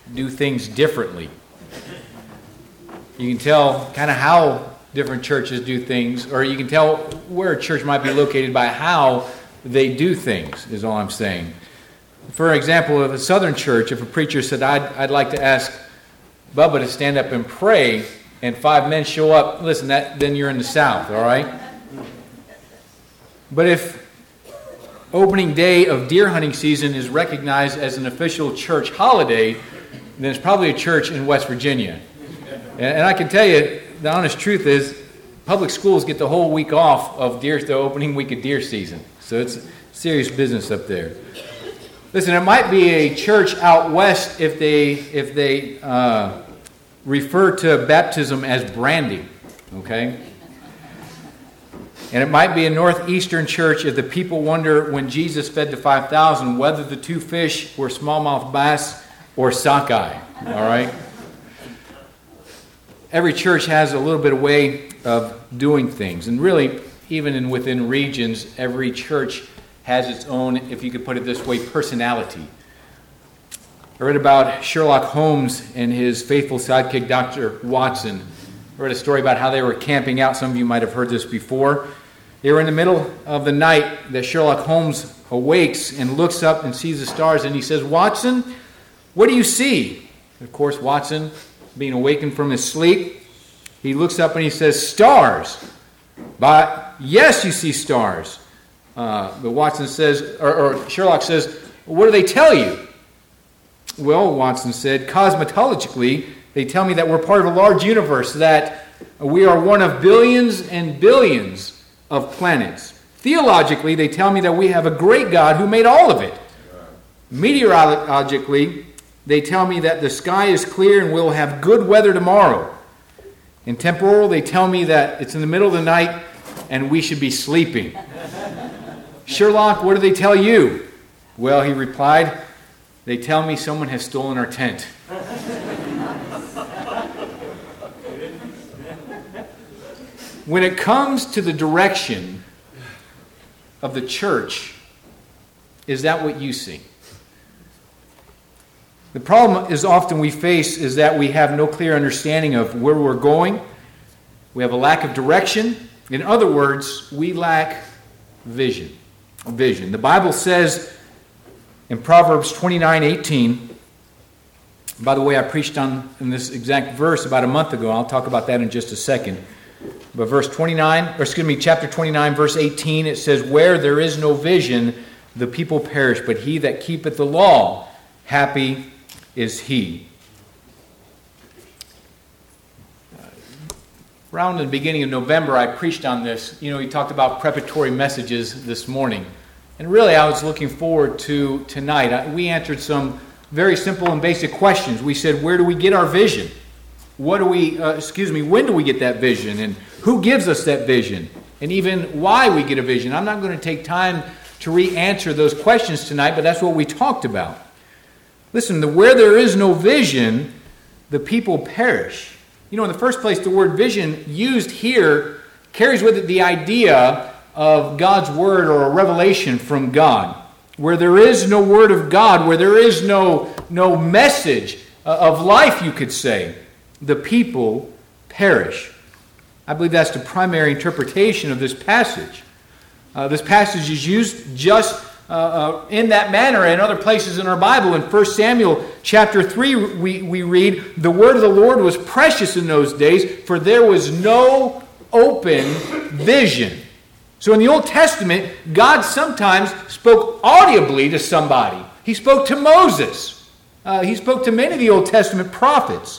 do things differently. You can tell kind of how different churches do things, or you can tell where a church might be located by how they do things, is all I'm saying. For example, if a Southern church, if a preacher said, I'd like to ask Bubba to stand up and pray, and 5 men show up, listen, then you're in the South, all right? But if opening day of deer hunting season is recognized as an official church holiday, then it's probably a church in West Virginia. And I can tell you, the honest truth is, public schools get the whole week off of the opening week of deer season. So it's serious business up there. Listen, it might be a church out west if they refer to baptism as branding, okay? And it might be a northeastern church if the people wonder when Jesus fed the 5,000 whether the 2 fish were smallmouth bass or sockeye, all right? Every church has a little bit of way of doing things. And really, even within regions, every church has its own, if you could put it this way, personality. I read about Sherlock Holmes and his faithful sidekick, Dr. Watson. I read a story about how they were camping out. Some of you might have heard this before. They were in the middle of the night that Sherlock Holmes awakes and looks up and sees the stars, and he says, "Watson, what do you see?" And of course, Watson, being awakened from his sleep, he looks up and he says, "Stars." "But yes, you see stars." But Watson says, or Sherlock says, "What do they tell you?" "Well," Watson said, "cosmologically, they tell me that we're part of a large universe, that we are one of billions and billions of planets. Theologically, they tell me that we have a great God who made all of it. Meteorologically, they tell me that the sky is clear and we'll have good weather tomorrow. In temporal, they tell me that it's in the middle of the night and we should be sleeping." "Sherlock, what do they tell you?" "Well," he replied, "they tell me someone has stolen our tent." When it comes to the direction of the church, is that what you see? The problem is often we face is that we have no clear understanding of where we're going. We have a lack of direction. In other words, we lack vision. The Bible says in Proverbs 29:18, by the way, I preached on in this exact verse about a month ago. I'll talk about that in just a second. But chapter 29, verse 18, it says, "Where there is no vision, the people perish, but he that keepeth the law, happy is he." Around the beginning of November, I preached on this. We talked about preparatory messages this morning. And really, I was looking forward to tonight. We answered some very simple and basic questions. We said, where do we get our vision? When do we get that vision? And who gives us that vision? And even why we get a vision. I'm not going to take time to re-answer those questions tonight, but that's what we talked about. Listen, where there is no vision, the people perish. In the first place, the word vision used here carries with it the idea of God's word or a revelation from God. Where there is no word of God, where there is no message of life, you could say, the people perish. I believe that's the primary interpretation of this passage. This passage is used just in that manner in other places in our Bible. In 1 Samuel chapter 3, we read, "The word of the Lord was precious in those days, for there was no open vision." So in the Old Testament, God sometimes spoke audibly to somebody. He spoke to Moses. He spoke to many of the Old Testament prophets.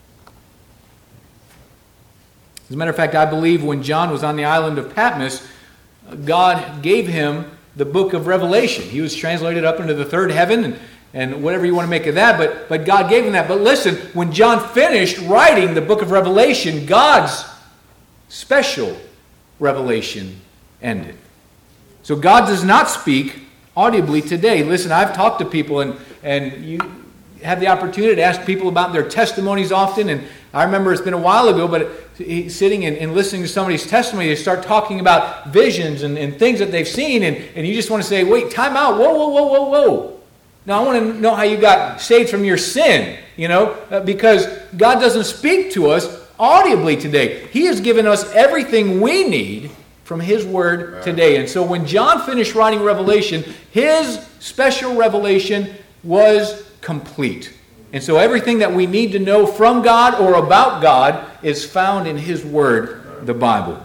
As a matter of fact, I believe when John was on the island of Patmos, God gave him the book of Revelation. He was translated up into the third heaven, and whatever you want to make of that, but God gave him that. But listen, when John finished writing the book of Revelation, God's special revelation ended. So God does not speak audibly today. Listen, I've talked to people, and you have the opportunity to ask people about their testimonies often, and I remember it's been a while ago, but sitting and listening to somebody's testimony, they start talking about visions and things that they've seen, and you just want to say, wait, time out, whoa. Now, I want to know how you got saved from your sin, because God doesn't speak to us audibly today. He has given us everything we need from His Word today. And so when John finished writing Revelation, his special revelation was complete. And so everything that we need to know from God or about God is found in His Word, the Bible.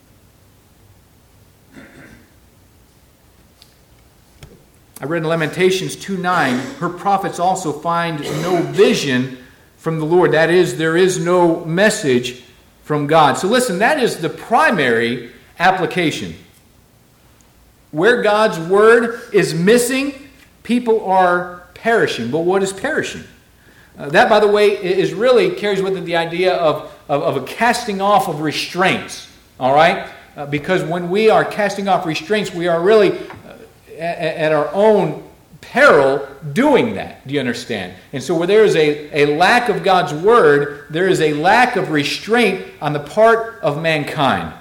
I read in Lamentations 2:9, her prophets also find no vision from the Lord. That is, there is no message from God. So listen, that is the primary application. Where God's Word is missing, people are perishing. But what is perishing? That, by the way, is really carries with it the idea of a casting off of restraints. All right? Because when we are casting off restraints, we are really at our own peril doing that. Do you understand? And so where there is a lack of God's Word, there is a lack of restraint on the part of mankind.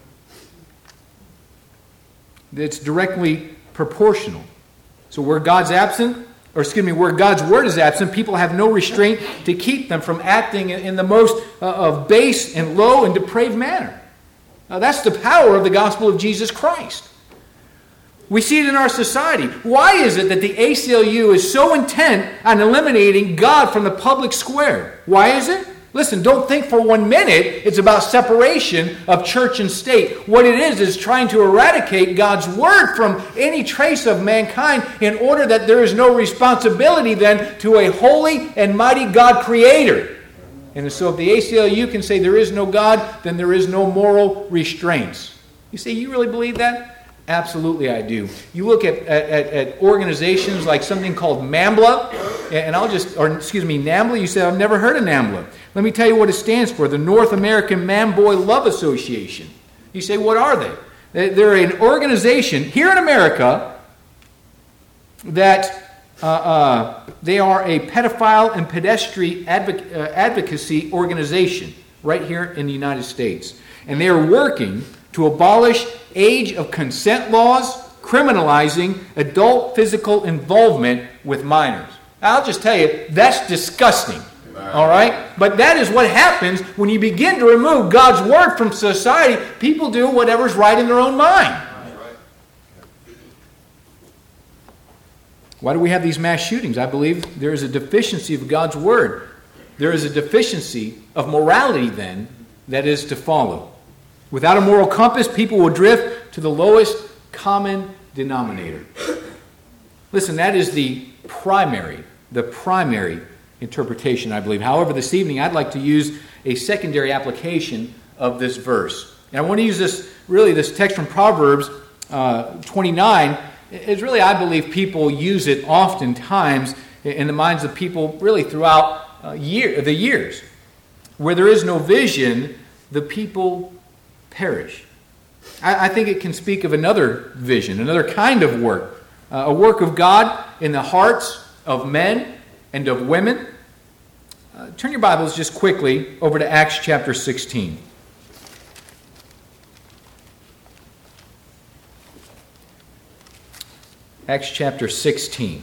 It's directly proportional. So where God's Word is absent, people have no restraint to keep them from acting in the most base and low and depraved manner. Now, that's the power of the gospel of Jesus Christ. We see it in our society. Why is it that the ACLU is so intent on eliminating God from the public square? Why is it? Listen, don't think for 1 minute it's about separation of church and state. What it is trying to eradicate God's Word from any trace of mankind in order that there is no responsibility then to a holy and mighty God Creator. And so if the ACLU can say there is no God, then there is no moral restraints. You say, you really believe that? Absolutely, I do. You look at organizations like something called NAMBLA, NAMBLA. You say, I've never heard of NAMBLA. Let me tell you what it stands for, the North American Man-Boy Love Association. You say, what are they? They're an organization here in America that they are a pedophile and pedestrian advocacy organization right here in the United States. And they are working to abolish age of consent laws, criminalizing adult physical involvement with minors. I'll just tell you, that's disgusting. All right? But that is what happens when you begin to remove God's Word from society. People do whatever's right in their own mind. Why do we have these mass shootings? I believe there is a deficiency of God's Word. There is a deficiency of morality then that is to follow. Without a moral compass, people will drift to the lowest common denominator. Listen, that is the primary interpretation, I believe. However, this evening I'd like to use a secondary application of this verse. And I want to use this text from Proverbs 29. It's really, I believe, people use it oftentimes in the minds of people really throughout the years. Where there is no vision, the people perish. I think it can speak of another vision, another kind of work, a work of God in the hearts of men and of women. Turn your Bibles just quickly over to Acts chapter 16. Acts chapter 16.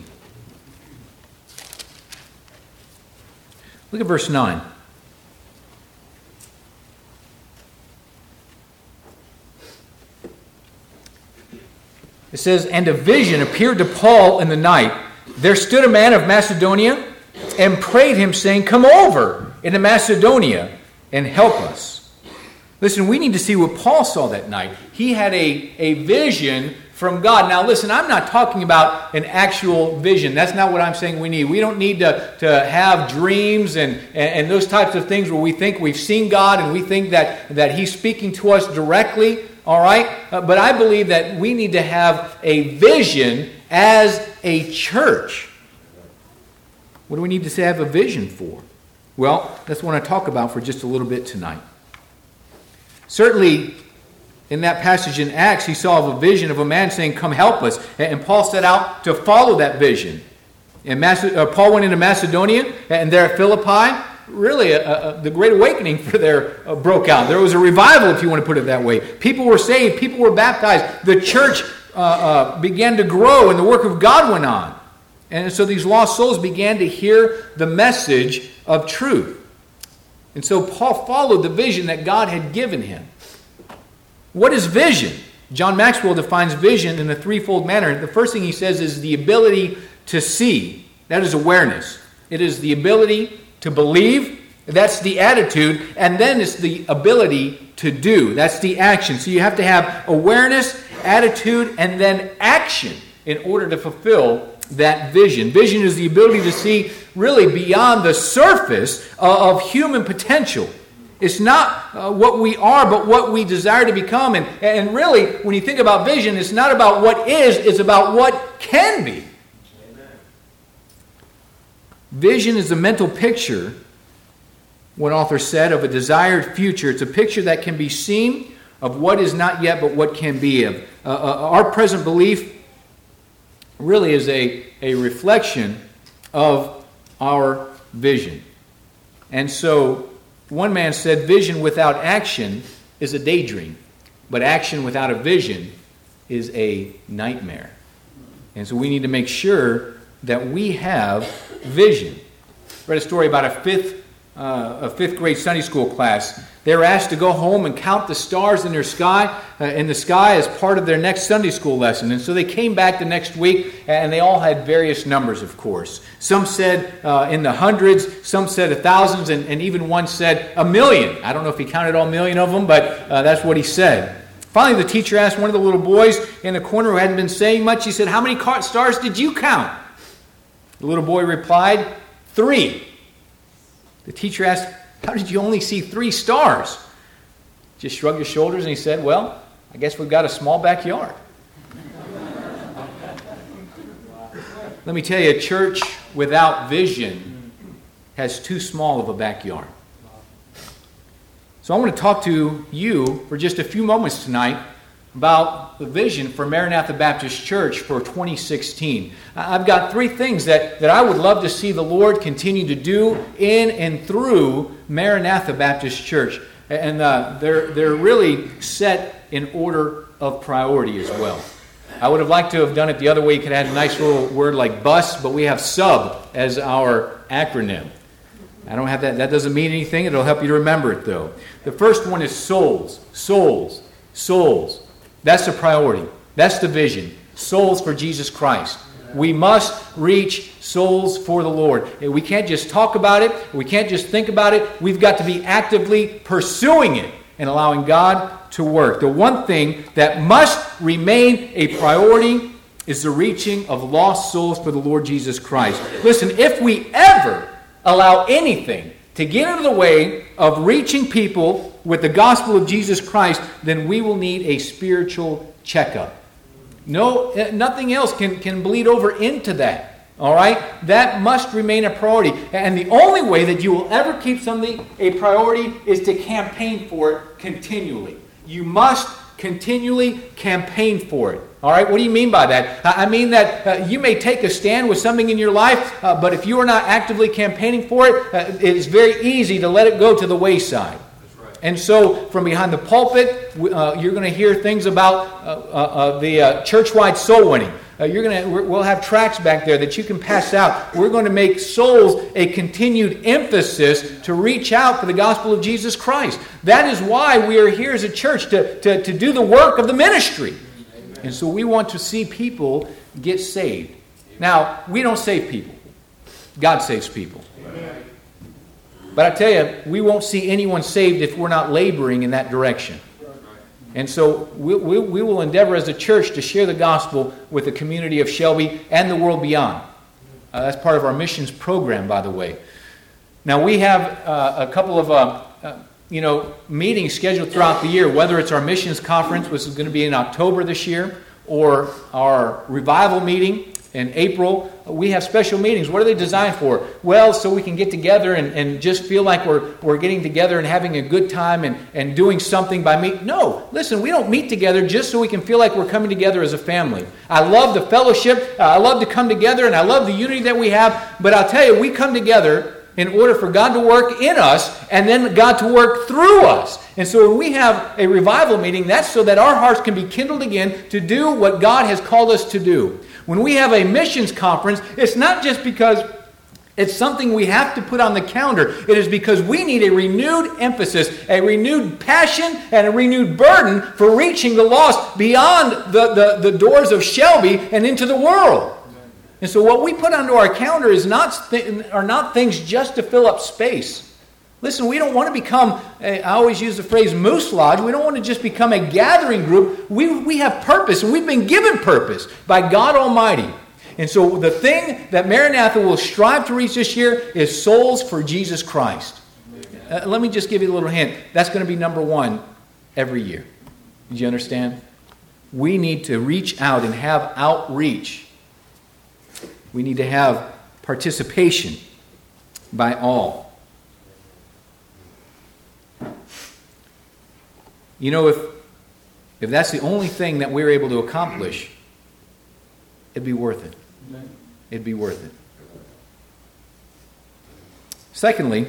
Look at verse 9. It says, "And a vision appeared to Paul in the night. There stood a man of Macedonia and prayed him, saying, 'Come over into Macedonia and help us.'" Listen, we need to see what Paul saw that night. He had a vision from God. Now listen, I'm not talking about an actual vision. That's not what I'm saying we need. We don't need to have dreams and those types of things where we think we've seen God and we think that He's speaking to us directly. All right? But I believe that we need to have a vision as a church. What do we need to have a vision for? Well, that's what I want to talk about for just a little bit tonight. Certainly, in that passage in Acts, he saw a vision of a man saying, "Come help us." And Paul set out to follow that vision. And Paul went into Macedonia, and there at Philippi, really the Great Awakening broke out. There was a revival, if you want to put it that way. People were saved. People were baptized. The church began to grow, and the work of God went on. And so these lost souls began to hear the message of truth. And so Paul followed the vision that God had given him. What is vision? John Maxwell defines vision in a threefold manner. The first thing he says is the ability to see. That is awareness. It is the ability to believe. That's the attitude. And then it's the ability to do. That's the action. So you have to have awareness, attitude, and then action in order to fulfill that vision. Vision is the ability to see really beyond the surface of human potential. It's not what we are, but what we desire to become. And really, when you think about vision, it's not about what is, it's about what can be. Amen. Vision is a mental picture, one author said, of a desired future. It's a picture that can be seen of what is not yet, but what can be. Our present belief really is a reflection of our vision. And so, one man said, vision without action is a daydream, but action without a vision is a nightmare. And so we need to make sure that we have vision. I read a story about a fifth grade Sunday school class. They were asked to go home and count the stars in the sky as part of their next Sunday school lesson. And so they came back the next week, and they all had various numbers, of course. Some said in the hundreds, some said thousands, and even one said 1,000,000. I don't know if he counted all 1,000,000 of them, but that's what he said. Finally, the teacher asked one of the little boys in the corner who hadn't been saying much, he said, "How many stars did you count?" The little boy replied, 3. The teacher asked, "How did you only see 3 stars?" Just shrugged his shoulders and he said, "Well, I guess we've got a small backyard." Let me tell you, a church without vision has too small of a backyard. So I want to talk to you for just a few moments tonight about the vision for Maranatha Baptist Church for 2016. I've got 3 things that I would love to see the Lord continue to do in and through Maranatha Baptist Church. And they're really set in order of priority as well. I would have liked to have done it the other way. You could have had a nice little word like bus, but we have SUB as our acronym. I don't have that. That doesn't mean anything. It'll help you to remember it, though. The first one is souls. Souls. Souls. That's the priority. That's the vision. Souls for Jesus Christ. We must reach souls for the Lord. We can't just talk about it. We can't just think about it. We've got to be actively pursuing it and allowing God to work. The one thing that must remain a priority is the reaching of lost souls for the Lord Jesus Christ. Listen, if we ever allow anything to get into the way of reaching people with the gospel of Jesus Christ, then we will need a spiritual checkup. No, nothing else can bleed over into that. All right? That must remain a priority. And the only way that you will ever keep something a priority is to campaign for it continually. You must continually campaign for it. All right? What do you mean by that? I mean that you may take a stand with something in your life, but if you are not actively campaigning for it, it is very easy to let it go to the wayside. And so, from behind the pulpit, you're going to hear things about the church-wide soul winning. We'll have tracts back there that you can pass out. We're going to make souls a continued emphasis to reach out for the gospel of Jesus Christ. That is why we are here as a church, to do the work of the ministry. And so we want to see people get saved. Now, we don't save people. God saves people. But I tell you, we won't see anyone saved if we're not laboring in that direction. And so we will endeavor as a church to share the gospel with the community of Shelby and the world beyond. That's part of our missions program, by the way. Now, we have a couple of meetings scheduled throughout the year, whether it's our missions conference, which is going to be in October this year, or our revival meeting in April. We have special meetings. What are they designed for? Well, so we can get together and just feel like we're getting together and having a good time and doing something by meeting. No, listen, we don't meet together just so we can feel like we're coming together as a family. I love the fellowship. I love to come together, and I love the unity that we have. But I'll tell you, we come together in order for God to work in us and then God to work through us. And so when we have a revival meeting, that's so that our hearts can be kindled again to do what God has called us to do. When we have a missions conference, it's not just because it's something we have to put on the calendar. It is because we need a renewed emphasis, a renewed passion, and a renewed burden for reaching the lost beyond the doors of Shelby and into the world. And so what we put onto our calendar are not things just to fill up space. Listen, we don't want to become, I always use the phrase moose lodge. We don't want to just become a gathering group. We have purpose, and we've been given purpose by God Almighty. And so the thing that Maranatha will strive to reach this year is souls for Jesus Christ. Let me just give you a little hint. That's going to be number one every year. Did you understand? We need to reach out and have outreach. We need to have participation by all. You know, if that's the only thing that we're able to accomplish, it'd be worth it. It'd be worth it. Secondly,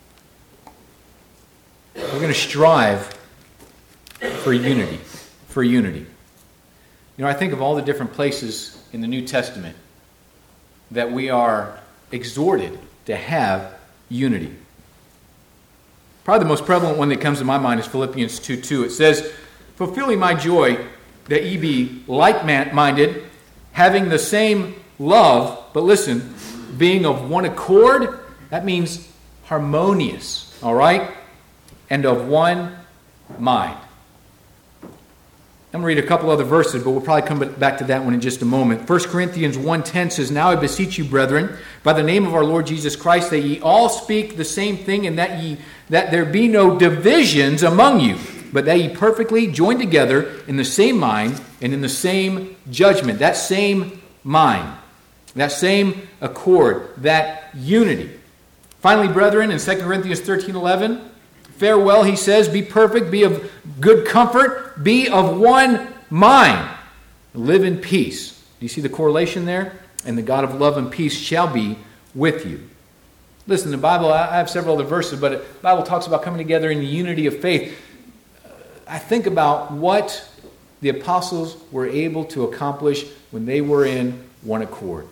we're going to strive for unity. For unity. You know, I think of all the different places in the New Testament that we are exhorted to have unity. Probably the most prevalent one that comes to my mind is Philippians 2:2. It says, "Fulfilling my joy, that ye be like-minded, having the same love," but listen, "being of one accord," that means harmonious, all right? "And of one mind." I'm going to read a couple other verses, but we'll probably come back to that one in just a moment. 1 Corinthians 1:10 says, "Now I beseech you, brethren, by the name of our Lord Jesus Christ, that ye all speak the same thing, and that there be no divisions among you, but that ye perfectly join together in the same mind and in the same judgment." That same mind, that same accord, that unity. Finally, brethren, in 2 Corinthians 13:11, "Farewell," he says, "be perfect, be of good comfort, be of one mind, live in peace." Do you see the correlation there? "And the God of love and peace shall be with you." Listen, the Bible, I have several other verses, but the Bible talks about coming together in the unity of faith. I think about what the apostles were able to accomplish when they were in one accord.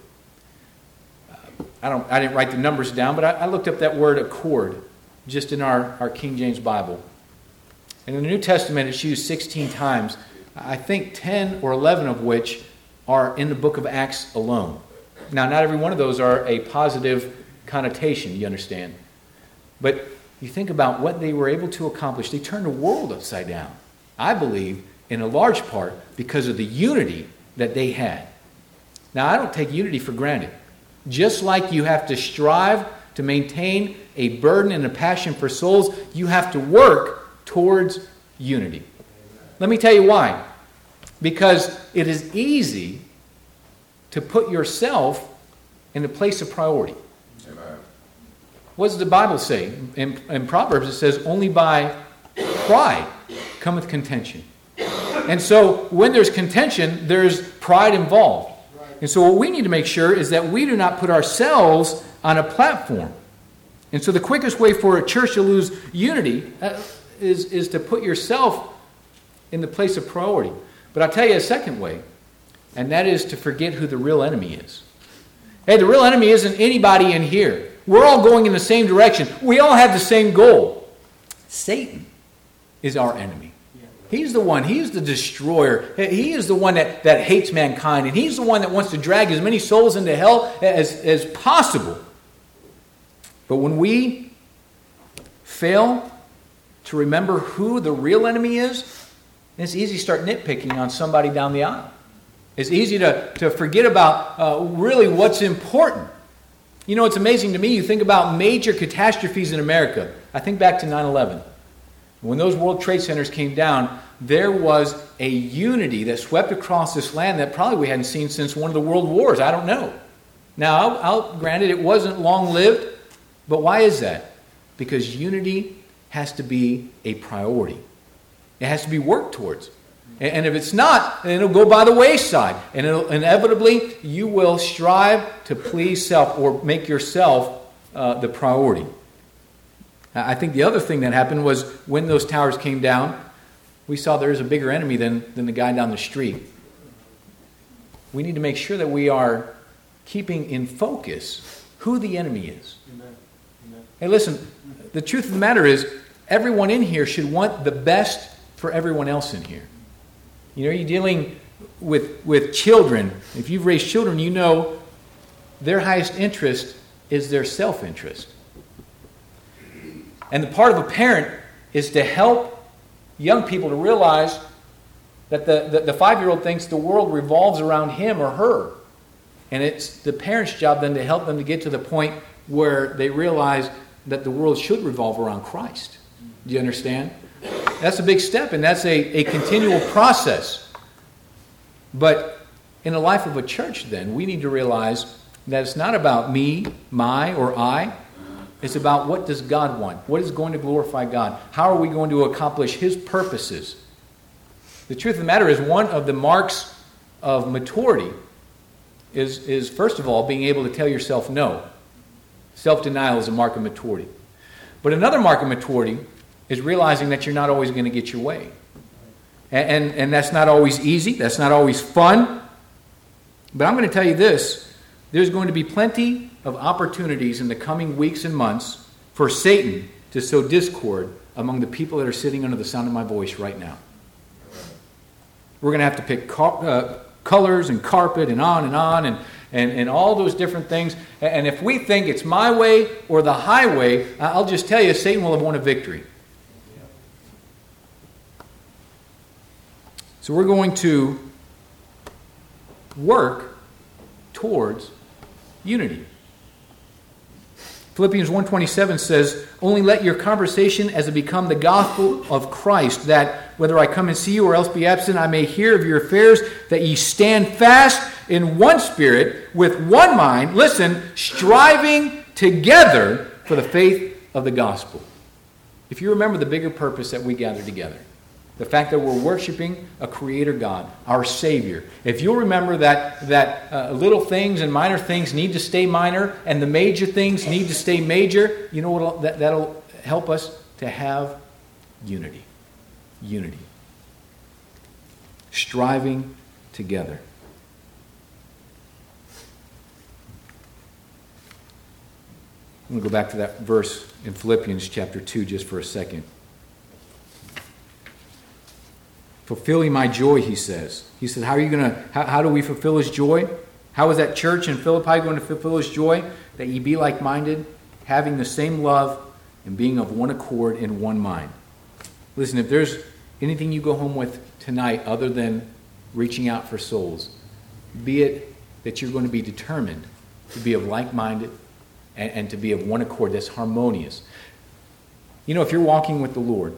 I didn't write the numbers down, but I looked up that word accord just in our King James Bible. And in the New Testament, it's used 16 times. I think 10 or 11 of which are in the book of Acts alone. Now, not every one of those are a positive connotation, you understand. But you think about what they were able to accomplish. They turned the world upside down. I believe, in a large part, because of the unity that they had. Now, I don't take unity for granted. Just like you have to strive to maintain a burden and a passion for souls, you have to work towards unity. Let me tell you why. Because it is easy to put yourself in the place of priority. Amen. What does the Bible say? In Proverbs it says, "Only by pride cometh contention." And so when there's contention, there's pride involved. And so what we need to make sure is that we do not put ourselves on a platform. And so the quickest way for a church to lose unity is to put yourself in the place of priority. But I'll tell you a second way, and that is to forget who the real enemy is. Hey, the real enemy isn't anybody in here. We're all going in the same direction. We all have the same goal. Satan is our enemy. He's the one. He's the destroyer. He is the one that hates mankind. And he's the one that wants to drag as many souls into hell as possible. But when we fail to remember who the real enemy is, it's easy to start nitpicking on somebody down the aisle. It's easy to forget about really what's important. You know, it's amazing to me. You think about major catastrophes in America. I think back to 9/11. When those World Trade Centers came down, there was a unity that swept across this land that probably we hadn't seen since one of the world wars. I don't know. Now, granted, it wasn't long-lived, but why is that? Because unity has to be a priority. It has to be worked towards. And if it's not, then it'll go by the wayside. And inevitably, you will strive to please self or make yourself the priority. I think the other thing that happened was when those towers came down, we saw there was a bigger enemy than the guy down the street. we need to make sure that we are keeping in focus who the enemy is. Amen. Amen. Hey, listen, the truth of the matter is, everyone in here should want the best for everyone else in here. You know, you're dealing with children. If you've raised children, you know their highest interest is their self-interest. And the part of a parent is to help young people to realize that the 5-year-old thinks the world revolves around him or her. And it's the parent's job then to help them to get to the point where they realize that the world should revolve around Christ. Do you understand? That's a big step, and that's a continual process. But in the life of a church, then, we need to realize that it's not about me, my, or I. It's about what does God want? What is going to glorify God? How are we going to accomplish His purposes? The truth of the matter is, one of the marks of maturity is first of all, being able to tell yourself no. Self-denial is a mark of maturity. But another mark of maturity is realizing that you're not always going to get your way. And that's not always easy. That's not always fun. But I'm going to tell you this. There's going to be plenty of opportunities in the coming weeks and months for Satan to sow discord among the people that are sitting under the sound of my voice right now. We're going to have to pick colors and carpet and on and all those different things. And if we think it's my way or the highway, I'll just tell you, Satan will have won a victory. So we're going to work towards unity. Philippians 1:27 says, "Only let your conversation as it become the gospel of Christ, that whether I come and see you or else be absent, I may hear of your affairs, that ye stand fast in one spirit, with one mind," listen, "striving together for the faith of the gospel." If you remember the bigger purpose that we gather together, the fact that we're worshiping a creator God, our Savior. If you'll remember that little things and minor things need to stay minor, and the major things need to stay major, you know what? That'll help us to have unity. Unity. Striving together. I'm going to go back to that verse in Philippians chapter 2 just for a second. Fulfilling my joy, he says. He said, how do we fulfill his joy? How is that church in Philippi going to fulfill his joy? That ye be like-minded, having the same love, and being of one accord in one mind. Listen, if there's anything you go home with tonight other than reaching out for souls, be it that you're going to be determined to be of like-minded and to be of one accord that's harmonious. You know, if you're walking with the Lord,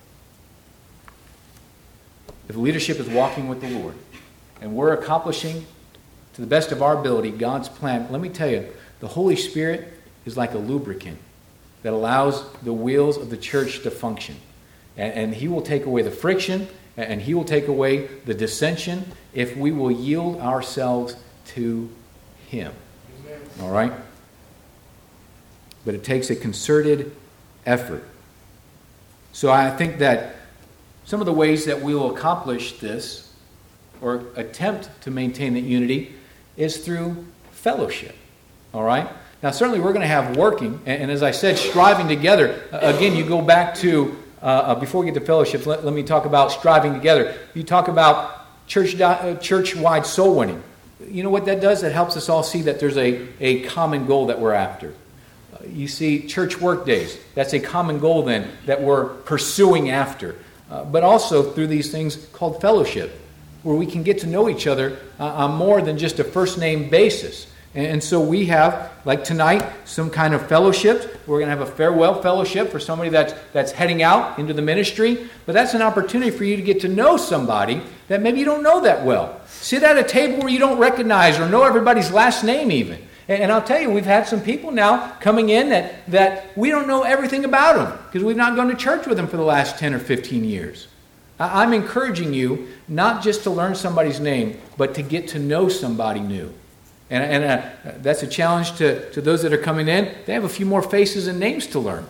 if leadership is walking with the Lord, and we're accomplishing to the best of our ability God's plan, let me tell you, the Holy Spirit is like a lubricant that allows the wheels of the church to function. And He will take away the friction, and He will take away the dissension if we will yield ourselves to Him. Amen. All right? But it takes a concerted effort. So I think that some of the ways that we will accomplish this or attempt to maintain that unity is through fellowship. All right? Now, certainly we're going to have working, and as I said, striving together. Again, you go back to, before we get to fellowship, let me talk about striving together. You talk about church-wide soul winning. You know what that does? That helps us all see that there's a common goal that we're after. You see, church work days. That's a common goal then that we're pursuing after. But also through these things called fellowship, where we can get to know each other on more than just a first-name basis. And so we have, like tonight, some kind of fellowship. We're going to have a farewell fellowship for somebody that's heading out into the ministry. But that's an opportunity for you to get to know somebody that maybe you don't know that well. Sit at a table where you don't recognize or know everybody's last name even. And I'll tell you, we've had some people now coming in that we don't know everything about them because we've not gone to church with them for the last 10 or 15 years. I'm encouraging you not just to learn somebody's name, but to get to know somebody new. And that's a challenge to those that are coming in. They have a few more faces and names to learn.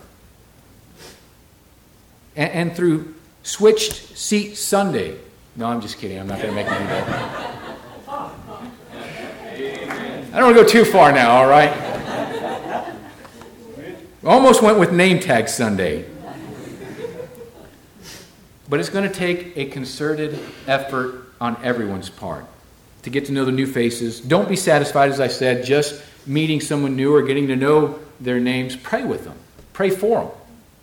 And through Switched Seat Sunday. No, I'm just kidding. I'm not going to make you do that. I don't want to go too far now, all right? Almost went with Name Tag Sunday. But it's going to take a concerted effort on everyone's part to get to know the new faces. Don't be satisfied, as I said, just meeting someone new or getting to know their names. Pray with them. Pray for them.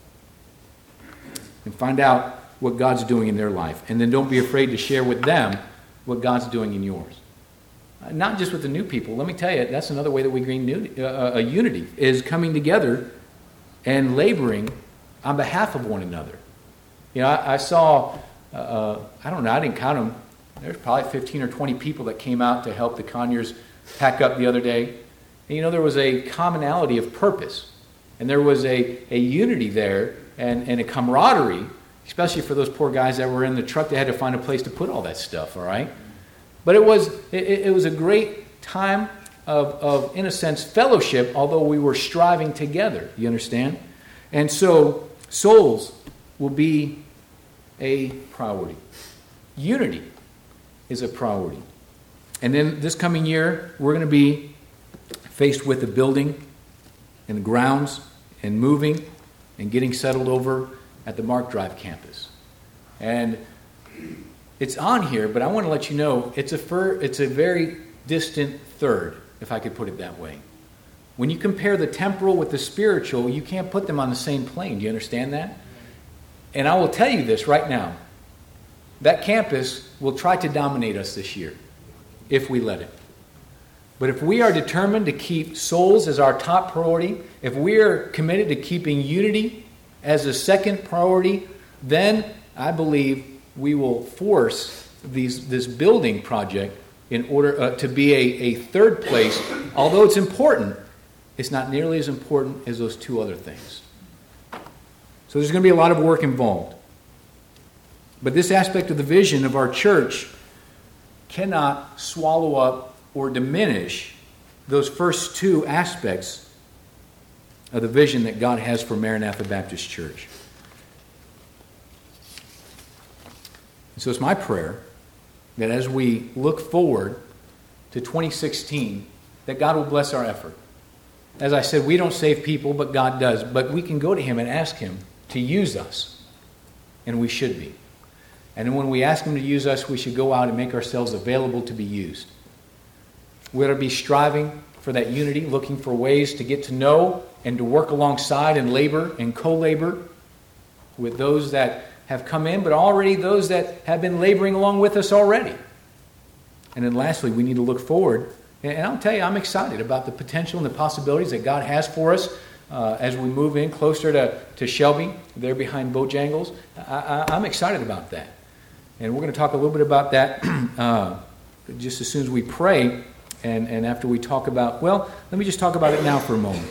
And find out what God's doing in their life. And then don't be afraid to share with them what God's doing in yours. Not just with the new people. Let me tell you, that's another way that we gain unity, is coming together and laboring on behalf of one another. You know, I saw, I don't know, I didn't count them. There's probably 15 or 20 people that came out to help the Conyers pack up the other day. And you know, there was a commonality of purpose. And there was a unity there and a camaraderie, especially for those poor guys that were in the truck. They had to find a place to put all that stuff, all right? But it was a great time of, in a sense, fellowship, although we were striving together, you understand? And so souls will be a priority. Unity is a priority. And then this coming year, we're going to be faced with the building and the grounds and moving and getting settled over at the Mark Drive campus. And it's on here, but I want to let you know it's a very distant third, if I could put it that way. When you compare the temporal with the spiritual, you can't put them on the same plane. Do you understand that? And I will tell you this right now. That campus will try to dominate us this year, if we let it. But if we are determined to keep souls as our top priority, if we are committed to keeping unity as a second priority, then I believe we will force this building project in order to be a third place. Although it's important, it's not nearly as important as those two other things. So there's going to be a lot of work involved. But this aspect of the vision of our church cannot swallow up or diminish those first two aspects of the vision that God has for Maranatha Baptist Church. So it's my prayer that as we look forward to 2016, that God will bless our effort. As I said, we don't save people, but God does. But we can go to Him and ask Him to use us. And we should be. And when we ask Him to use us, we should go out and make ourselves available to be used. We ought to be striving for that unity, looking for ways to get to know and to work alongside and labor and co-labor with those that have come in, but already those that have been laboring along with us already. And then lastly, we need to look forward. And I'll tell you, I'm excited about the potential and the possibilities that God has for us as we move in closer to Shelby, there behind Bojangles. I'm excited about that. And we're going to talk a little bit about that just as soon as we pray and after we talk about, well, let me just talk about it now for a moment.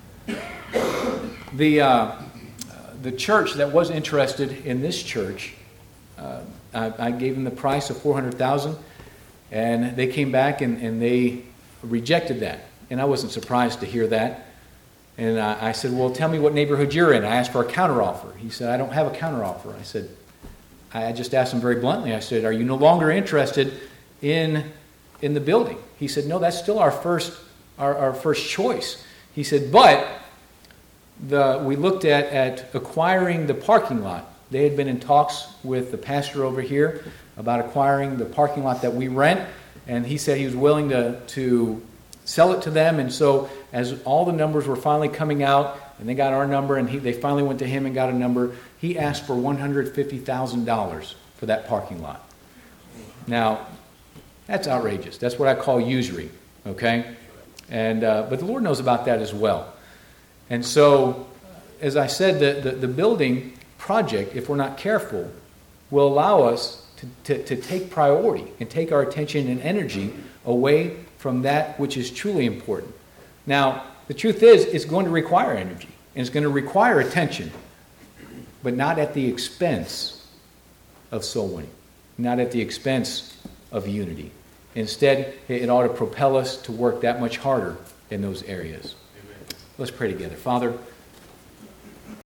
The church that was interested in this church, I gave them the price of $400,000, and they came back and they rejected that. And I wasn't surprised to hear that. And I said, well, tell me what neighborhood you're in. I asked for a counteroffer. He said, I don't have a counteroffer. I said, I just asked him very bluntly. I said, are you no longer interested in the building? He said, no, that's still our first choice. He said, but we looked at acquiring the parking lot. They had been in talks with the pastor over here about acquiring the parking lot that we rent, and he said he was willing to sell it to them. And so as all the numbers were finally coming out, and they got our number, and they finally went to him and got a number, he asked for $150,000 for that parking lot. Now, that's outrageous. That's what I call usury, okay? And but the Lord knows about that as well. And so, as I said, the building project, if we're not careful, will allow us to take priority and take our attention and energy away from that which is truly important. Now, the truth is, it's going to require energy, and it's going to require attention, but not at the expense of soul winning, not at the expense of unity. Instead, it ought to propel us to work that much harder in those areas. Let's pray together. Father,